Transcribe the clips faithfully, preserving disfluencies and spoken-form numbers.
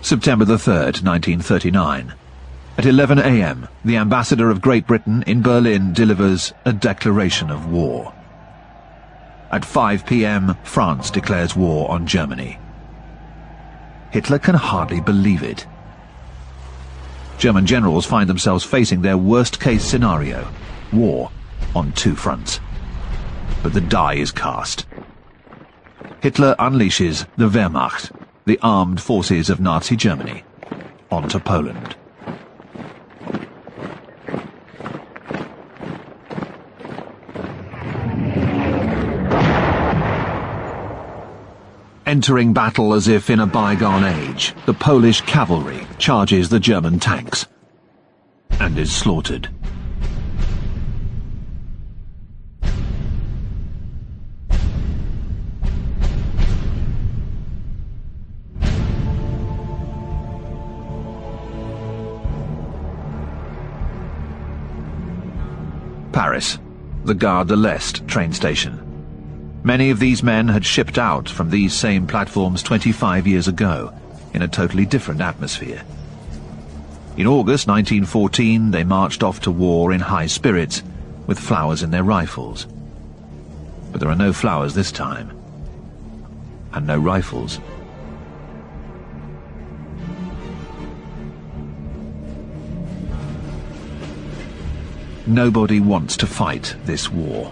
September the third, nineteen thirty-nine. At eleven a m, the ambassador of Great Britain in Berlin delivers a declaration of war. At five p m, France declares war on Germany. Hitler can hardly believe it. German generals find themselves facing their worst-case scenario, war on two fronts. But the die is cast. Hitler unleashes the Wehrmacht, the armed forces of Nazi Germany, onto Poland. Entering battle as if in a bygone age, the Polish cavalry charges the German tanks and is slaughtered. Paris, the Gare de l'Est train station. Many of these men had shipped out from these same platforms twenty-five years ago, in a totally different atmosphere. In August nineteen fourteen, they marched off to war in high spirits, with flowers in their rifles. But there are no flowers this time, and no rifles. Nobody wants to fight this war.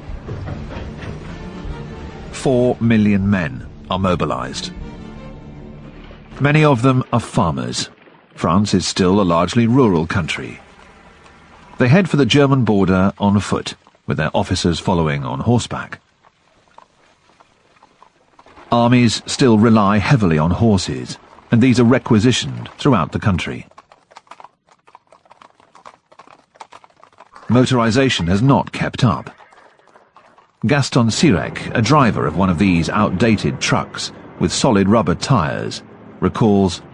Four million men are mobilized. Many of them are farmers. France is still a largely rural country. They head for the German border on foot, with their officers following on horseback. Armies still rely heavily on horses, and these are requisitioned throughout the country. Motorization has not kept up. Gaston Sirek, a driver of one of these outdated trucks with solid rubber tires, recalls